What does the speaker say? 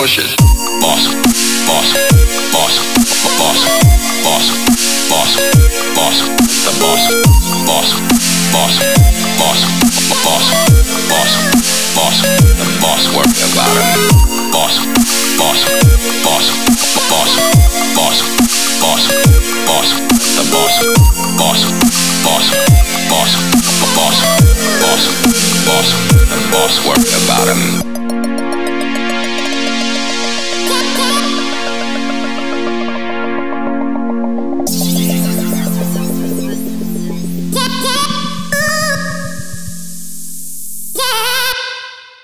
push it. Boss, boss, boss, boss, boss, boss, boss, the boss, boss, boss, boss, boss, boss, boss, the boss work about him. Boss, boss, boss, boss, boss, boss, boss, the boss, boss, boss, boss, boss, boss, boss, the boss work about him.